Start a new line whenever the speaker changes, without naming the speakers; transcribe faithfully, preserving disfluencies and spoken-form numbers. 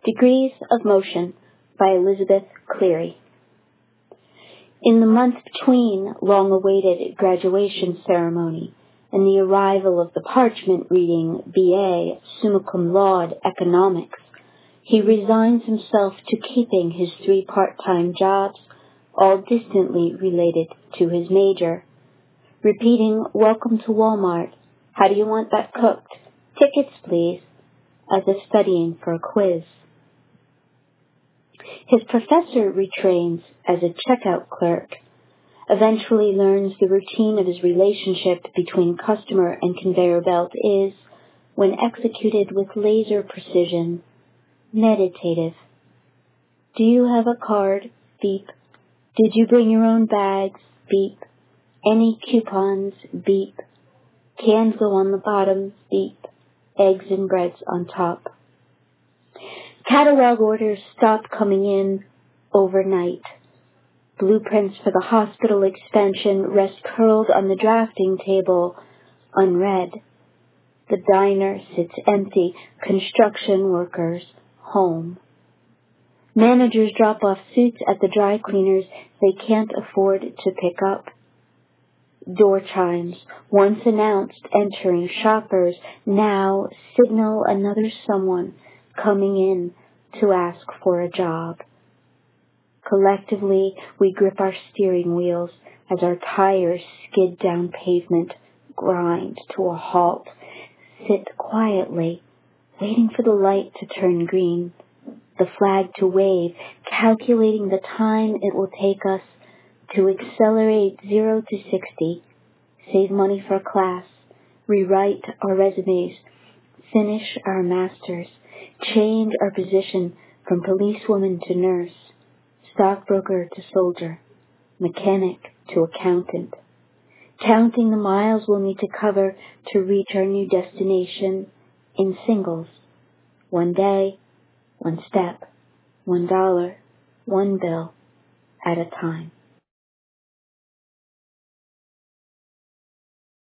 Degrees of Motion by Elizabeth Cleary. In the month between long-awaited graduation ceremony and the arrival of the parchment reading B A summa cum laude economics, he resigns himself to keeping his three part-time jobs, all distantly related to his major, repeating "Welcome to Walmart. How do you want that cooked? Tickets, please," as if studying for a quiz. His professor retrains as a checkout clerk, eventually learns the routine of his relationship between customer and conveyor belt is, when executed with laser precision, meditative. Do you have a card? Beep. Did you bring your own bags? Beep. Any coupons? Beep. Cans go on the bottom? Beep. Eggs and breads on top. Catalog orders stop coming in overnight. Blueprints for the hospital expansion rest curled on the drafting table, unread. The diner sits empty, construction workers home. Managers drop off suits at the dry cleaners they can't afford to pick up. Door chimes, once announced entering shoppers, now signal another someone coming in to ask for a job. Collectively, we grip our steering wheels as our tires skid down pavement, grind to a halt, sit quietly, waiting for the light to turn green, the flag to wave, calculating the time it will take us to accelerate zero to sixty, save money for class, rewrite our resumes, finish our masters, change our position from policewoman to nurse, stockbroker to soldier, mechanic to accountant, counting the miles we'll need to cover to reach our new destination in singles, one day, one step, one dollar, one bill at a time.